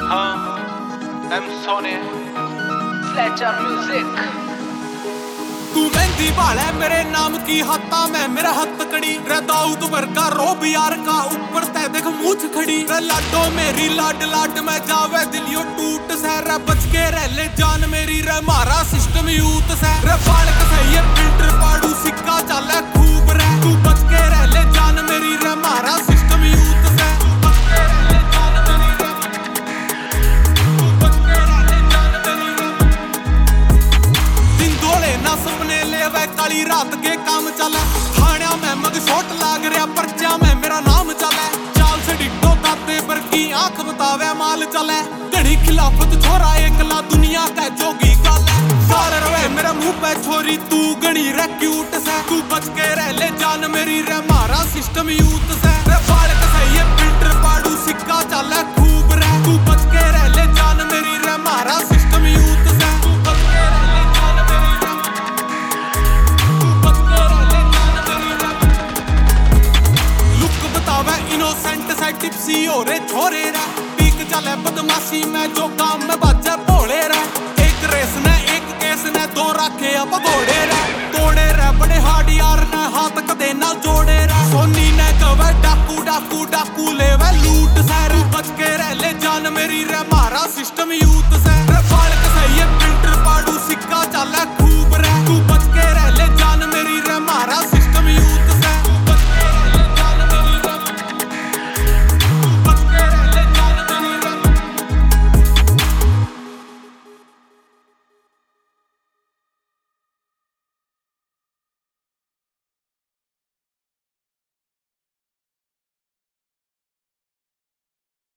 M सोने स्लेचर music. तू मेहंदी भाल है मेरे नाम की हाथा में मेरा हथ कड़ी रे दाऊद वर्गा रोब यार का ऊपर तय देख मूछ खड़ी रे लाडो मेरी लाड लाड में जावे दिलियो टूट से रे बच के रह ले जान मेरी रे मारा सिस्टम यूथ से रे बालक से ये फिल्टर पाड़ू सिक्का चले खूब रे तू बच के रह ले जान मेरी रे मारा सिस्टम यूथ से सपने ले वे काली रात के काम चले थाना में मगशोट लाग रहा पर्चा में मेरा नाम चले चाल से डिटो दाते पर की आंख बतावे माल चले घड़ी खिलाफत छोरा एकला दुनिया का जोगी गाल साल रवे मेरे मुंह पे छोरी तू गणी रे क्यूट से तू बच के रह ले जान मेरी रे मारा सिस्टम यूथ से रे बालक से ये फिल्टर पाड़ू सिक्का चले खूब रे तू बच के रह ले जान मेरी रे मारा सिस्टम यूथ से इनोसेंट से टिप्सी हो रे छोरे रे पीक चले बदमाशी में जो काम में बाजे भोले रे एक रेस ने एक केस ने दो रखे अब घोड़े रे तोड़े रे बड़े हार्ड यार ने हाथ कदे ना जोड़े रे सोनी ने कवे डाकू डाकू डाकू ले वे लूट सारे